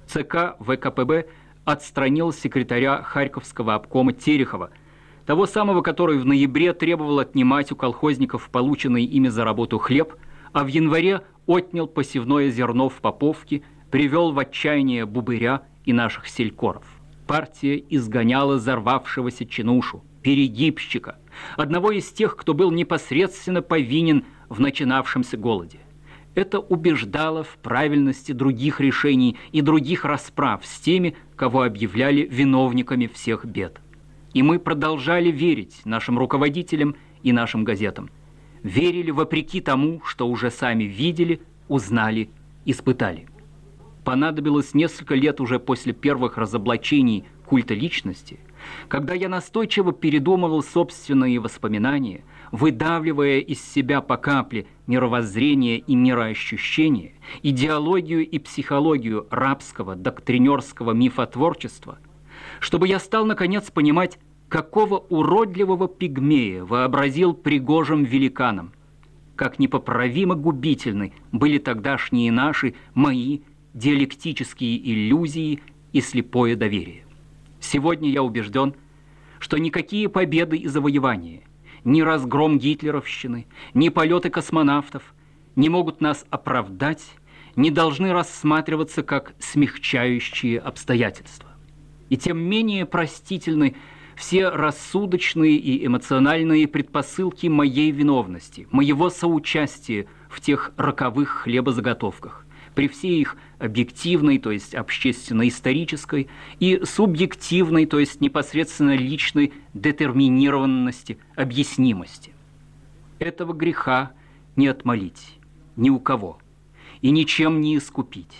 ЦК ВКПБ отстранил секретаря Харьковского обкома Терехова, того самого, который в ноябре требовал отнимать у колхозников полученный ими за работу хлеб, а в январе отнял посевное зерно в Поповке, привел в отчаяние Бубыря и наших селькоров. Партия изгоняла взорвавшегося чинушу, перегибщика, одного из тех, кто был непосредственно повинен в начинавшемся голоде. Это убеждало в правильности других решений и других расправ с теми, кого объявляли виновниками всех бед. И мы продолжали верить нашим руководителям и нашим газетам. Верили вопреки тому, что уже сами видели, узнали, испытали. Понадобилось несколько лет уже после первых разоблачений культа личности, когда я настойчиво передумывал собственные воспоминания, выдавливая из себя по капле мировоззрение и мироощущение, идеологию и психологию рабского доктринерского мифотворчества, чтобы я стал, наконец, понимать, какого уродливого пигмея вообразил Пригожин великаном, как непоправимо губительны были тогдашние наши, мои, диалектические иллюзии и слепое доверие. Сегодня я убежден, что никакие победы и завоевания, ни разгром гитлеровщины, ни полеты космонавтов не могут нас оправдать, не должны рассматриваться как смягчающие обстоятельства. И тем менее простительны все рассудочные и эмоциональные предпосылки моей виновности, моего соучастия в тех роковых хлебозаготовках, при всей их объективной, то есть общественно-исторической, и субъективной, то есть непосредственно личной детерминированности, объяснимости. Этого греха не отмолить ни у кого и ничем не искупить.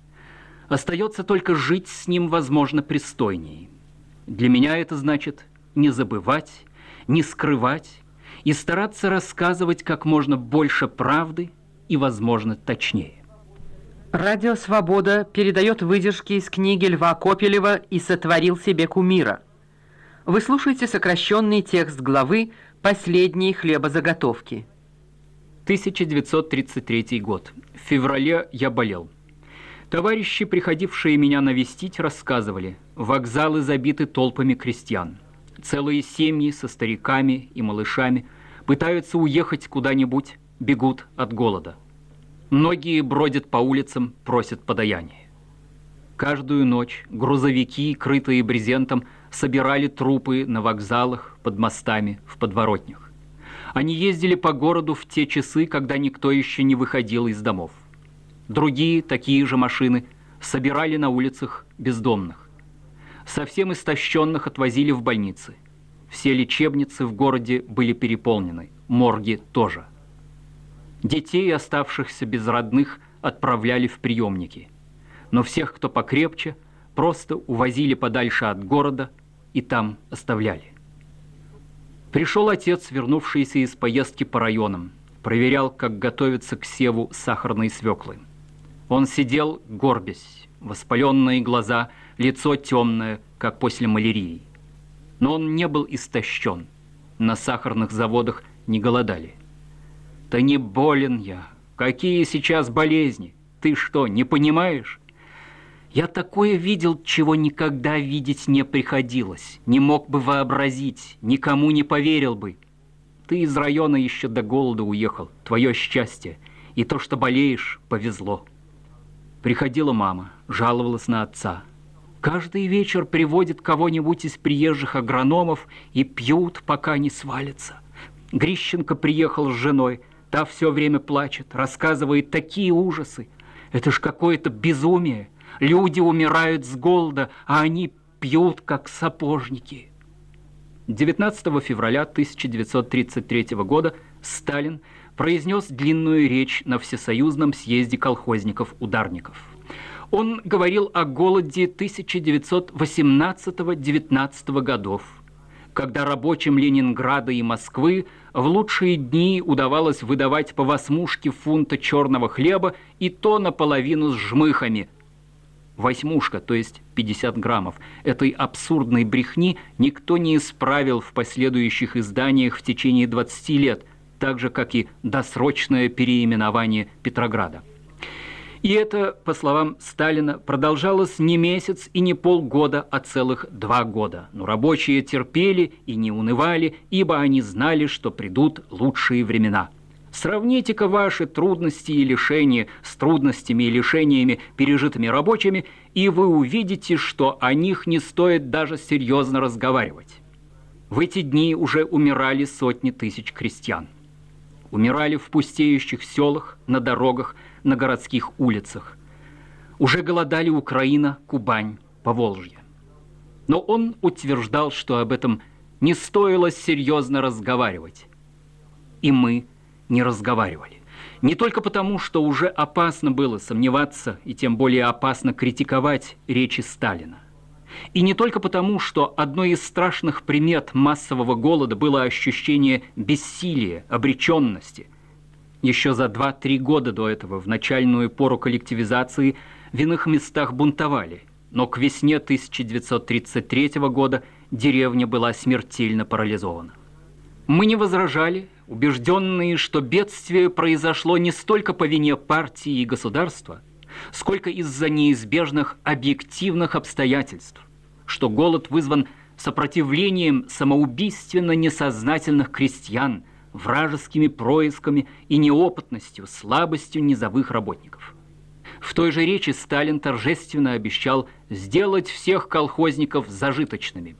Остается только жить с ним, возможно, пристойнее. Для меня это значит не забывать, не скрывать и стараться рассказывать как можно больше правды и, возможно, точнее. Радио «Свобода» передает выдержки из книги Льва Копелева «И сотворил себе кумира». Вы слушаете сокращенный текст главы «Последние хлебозаготовки». тысяча девятьсот тридцать третий год. В феврале я болел. Товарищи, приходившие меня навестить, рассказывали: вокзалы забиты толпами крестьян. Целые семьи со стариками и малышами пытаются уехать куда-нибудь, бегут от голода. Многие бродят по улицам, просят подаяния. Каждую ночь грузовики, крытые брезентом, собирали трупы на вокзалах, под мостами, в подворотнях. Они ездили по городу в те часы, когда никто еще не выходил из домов. Другие, такие же машины, собирали на улицах бездомных. Совсем истощенных отвозили в больницы. Все лечебницы в городе были переполнены, морги тоже. Детей, оставшихся без родных, отправляли в приемники. Но всех, кто покрепче, просто увозили подальше от города и там оставляли. Пришел отец, вернувшийся из поездки по районам, проверял, как готовится к севу сахарной свеклы. Он сидел, горбясь, воспаленные глаза, лицо темное, как после малярии. Но он не был истощен. На сахарных заводах не голодали. «Да не болен я. Какие сейчас болезни? Ты что, не понимаешь? Я такое видел, чего никогда видеть не приходилось. Не мог бы вообразить, никому не поверил бы. Ты из района еще до голода уехал. Твое счастье. И то, что болеешь, повезло». Приходила мама, жаловалась на отца. Каждый вечер приводит кого-нибудь из приезжих агрономов и пьют, пока не свалятся. Грищенко приехал с женой. Та все время плачет, рассказывает такие ужасы. Это ж какое-то безумие. Люди умирают с голода, а они пьют, как сапожники. девятнадцатого февраля тысяча девятьсот тридцать третьего года Сталин произнес длинную речь на Всесоюзном съезде колхозников-ударников. Он говорил о голоде тысяча девятьсот восемнадцатого — девятнадцатого годов, когда рабочим Ленинграда и Москвы в лучшие дни удавалось выдавать по восьмушке фунта черного хлеба и то наполовину с жмыхами. Восьмушка, то есть пятьдесят граммов. Этой абсурдной брехни никто не исправил в последующих изданиях в течение двадцати лет, так же, как и досрочное переименование Петрограда. И это, по словам Сталина, продолжалось не месяц и не полгода, а целых два года. Но рабочие терпели и не унывали, ибо они знали, что придут лучшие времена. Сравните-ка ваши трудности и лишения с трудностями и лишениями, пережитыми рабочими, и вы увидите, что о них не стоит даже серьезно разговаривать. В эти дни уже умирали сотни тысяч крестьян. Умирали в пустеющих селах, на дорогах, на городских улицах. Уже голодали Украина, Кубань, Поволжье. Но он утверждал, что об этом не стоило серьезно разговаривать. И мы не разговаривали. Не только потому, что уже опасно было сомневаться, и тем более опасно критиковать речи Сталина. И не только потому, что одной из страшных примет массового голода было ощущение бессилия, обреченности. Еще за два-три года до этого, в начальную пору коллективизации, в иных местах бунтовали. Но к весне тысяча девятьсот тридцать третьего года деревня была смертельно парализована. Мы не возражали, убежденные, что бедствие произошло не столько по вине партии и государства, сколько из-за неизбежных объективных обстоятельств, что голод вызван сопротивлением самоубийственно несознательных крестьян, вражескими происками и неопытностью, слабостью низовых работников. В той же речи Сталин торжественно обещал сделать всех колхозников зажиточными.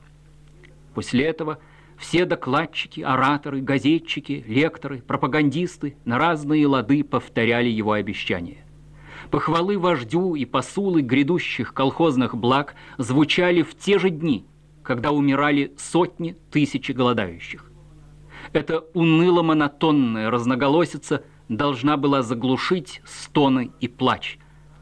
После этого все докладчики, ораторы, газетчики, лекторы, пропагандисты на разные лады повторяли его обещания. Похвалы вождю и посулы грядущих колхозных благ звучали в те же дни, когда умирали сотни тысяч голодающих. Эта уныло-монотонная разноголосица должна была заглушить стоны и плач,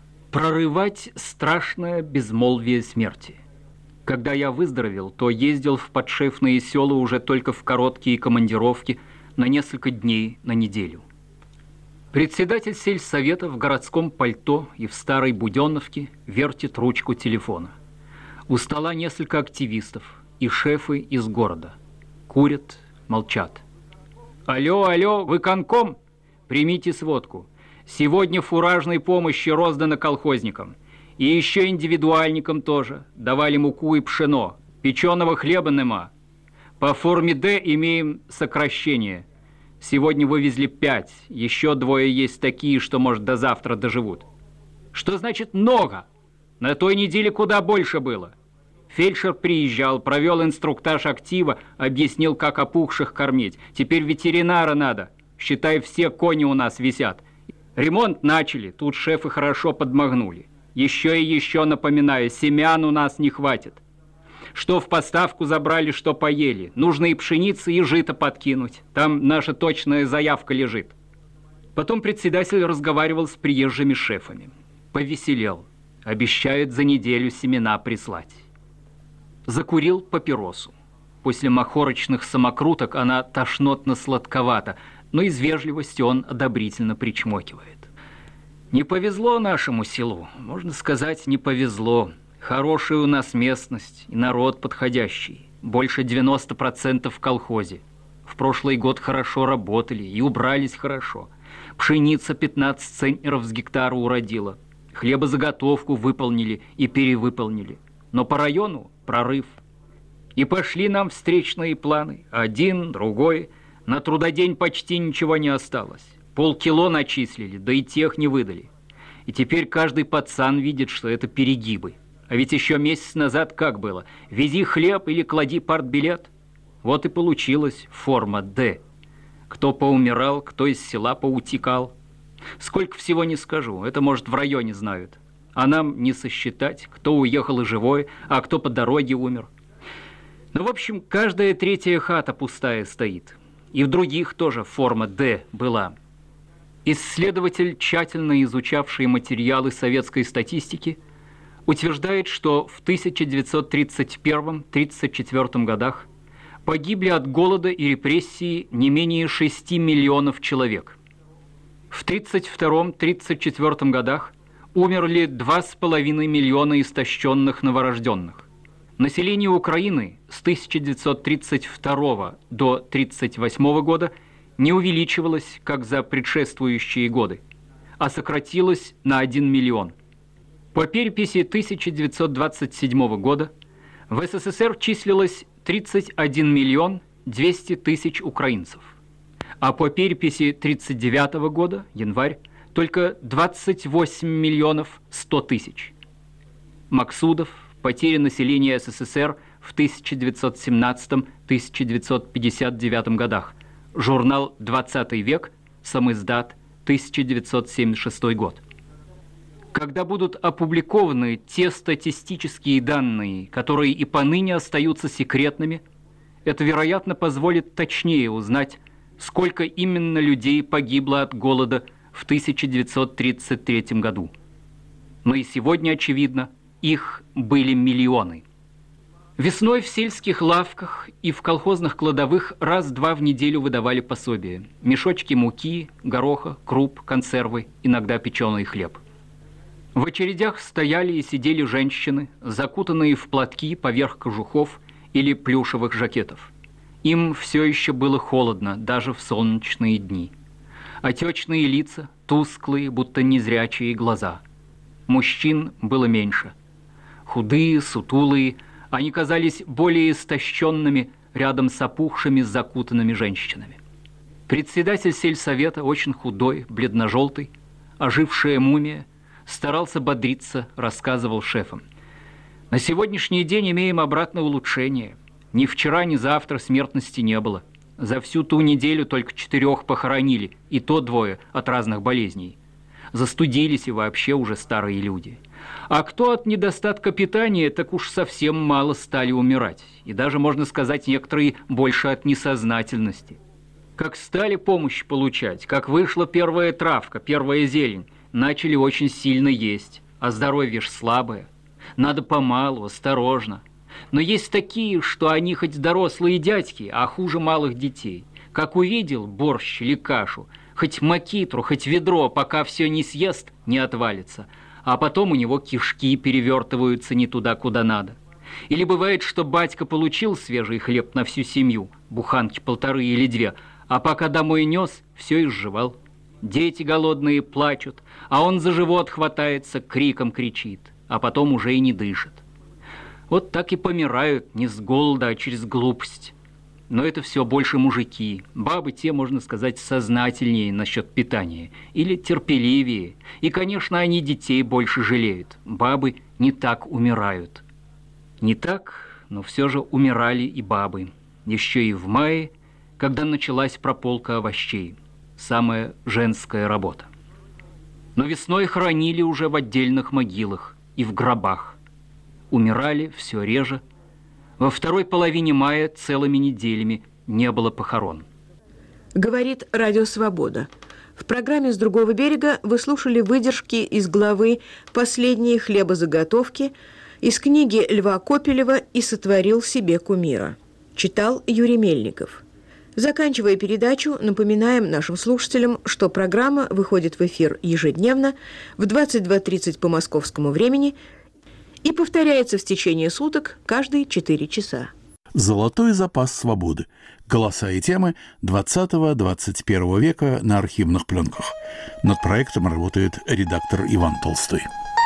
прорывать страшное безмолвие смерти. Когда я выздоровел, то ездил в подшефные села уже только в короткие командировки на несколько дней на неделю. Председатель сельсовета в городском пальто и в старой буденновке вертит ручку телефона. У стола несколько активистов и шефы из города. Курят, молчат. «Алло, алло, вы конком? Примите сводку. Сегодня фуражной помощи роздано колхозникам. И еще индивидуальникам тоже. Давали муку и пшено. Печеного хлеба нема. По форме Д имеем сокращение. Сегодня вывезли пять. Еще двое есть такие, что, может, до завтра доживут». Что значит много? На той неделе куда больше было. Фельдшер приезжал, провел инструктаж актива, объяснил, как опухших кормить. Теперь ветеринара надо. Считай, все кони у нас висят. Ремонт начали, тут шефы хорошо подмогнули. Еще и еще напоминаю, семян у нас не хватит. Что в поставку забрали, что поели. Нужно и пшеницы, и жито подкинуть. Там наша точная заявка лежит. Потом председатель разговаривал с приезжими шефами. Повеселел. Обещают за неделю семена прислать. Закурил папиросу. После махорочных самокруток она тошнотно-сладковата, но из вежливости он одобрительно причмокивает. Не повезло нашему селу, можно сказать, не повезло. Хорошая у нас местность и народ подходящий. больше девяноста процентов в колхозе. В прошлый год хорошо работали и убрались хорошо. Пшеница пятнадцать центнеров с гектара уродила. Хлебозаготовку выполнили и перевыполнили. Но по району прорыв. И пошли нам встречные планы. Один, другой. На трудодень почти ничего не осталось. Полкило начислили, да и тех не выдали. И теперь каждый пацан видит, что это перегибы. А ведь еще месяц назад как было? Вези хлеб или клади партбилет. Вот и получилась форма «Д». Кто поумирал, кто из села поутекал. Сколько всего не скажу, это, может, в районе знают. А нам не сосчитать, кто уехал и живой, а кто по дороге умер. Ну, в общем, каждая третья хата пустая стоит. И в других тоже форма «Д» была. Исследователь, тщательно изучавший материалы советской статистики, утверждает, что в тысяча девятьсот тридцать первом — тридцать четвёртом годах погибли от голода и репрессий не менее шести миллионов человек. В тридцать втором — тридцать четвёртом годах умерли два с половиной миллиона истощенных новорожденных. Население Украины с тысяча девятьсот тридцать второго до тридцать восьмого года не увеличивалось, как за предшествующие годы, а сократилось на один миллион. По переписи тысяча девятьсот двадцать седьмого года в СССР числилось тридцать один миллион двести тысяч украинцев, а по переписи тридцать девятого года, январь, только двадцать восемь миллионов сто тысяч. Максудов, потери населения СССР в тысяча девятьсот семнадцатом — тысяча девятьсот пятьдесят девятом годах, журнал «двадцатый век», самиздат, тысяча девятьсот семьдесят шестой год. Когда будут опубликованы те статистические данные, которые и поныне остаются секретными, это, вероятно, позволит точнее узнать, сколько именно людей погибло от голода в тысяча девятьсот тридцать третьем году. Но и сегодня, очевидно, их были миллионы. Весной в сельских лавках и в колхозных кладовых раз-два в неделю выдавали пособия. Мешочки муки, гороха, круп, консервы, иногда печеный хлеб. В очередях стояли и сидели женщины, закутанные в платки поверх кожухов или плюшевых жакетов. Им все еще было холодно, даже в солнечные дни. Отечные лица, тусклые, будто незрячие глаза. Мужчин было меньше. Худые, сутулые, они казались более истощенными рядом с опухшими, закутанными женщинами. Председатель сельсовета, очень худой, бледно-желтый, ожившая мумия, старался бодриться, рассказывал шефам. На сегодняшний день имеем обратное улучшение. Ни вчера, ни завтра смертности не было. За всю ту неделю только четырех похоронили, и то двое от разных болезней. Застудились и вообще уже старые люди. А кто от недостатка питания, так уж совсем мало стали умирать. И даже, можно сказать, некоторые больше от несознательности. Как стали помощь получать, как вышла первая травка, первая зелень, начали очень сильно есть, а здоровье ж слабое. Надо помалу, осторожно. Но есть такие, что они хоть дорослые дядьки, а хуже малых детей. Как увидел борщ или кашу, хоть макитру, хоть ведро, пока все не съест, не отвалится. А потом у него кишки перевертываются не туда, куда надо. Или бывает, что батька получил свежий хлеб на всю семью, буханки полторы или две, а пока домой нес, все изживал. Дети голодные плачут, а он за живот хватается, криком кричит, а потом уже и не дышит. Вот так и помирают не с голода, а через глупость. Но это все больше мужики. Бабы те, можно сказать, сознательнее насчет питания или терпеливее. И, конечно, они детей больше жалеют. Бабы не так умирают. Не так, но все же умирали и бабы. Еще и в мае, когда началась прополка овощей. Самая женская работа. Но весной хоронили уже в отдельных могилах и в гробах. Умирали все реже. Во второй половине мая целыми неделями не было похорон. Говорит Радио Свобода. В программе «С другого берега» вы слушали выдержки из главы «Последние хлебозаготовки» из книги Льва Копелева «И сотворил себе кумира». Читал Юрий Мельников. Заканчивая передачу, напоминаем нашим слушателям, что программа выходит в эфир ежедневно в двадцать два тридцать по московскому времени и повторяется в течение суток каждые четыре часа. «Золотой запас свободы. Голоса и темы двадцатого-двадцать первого века на архивных пленках». Над проектом работает редактор Иван Толстой.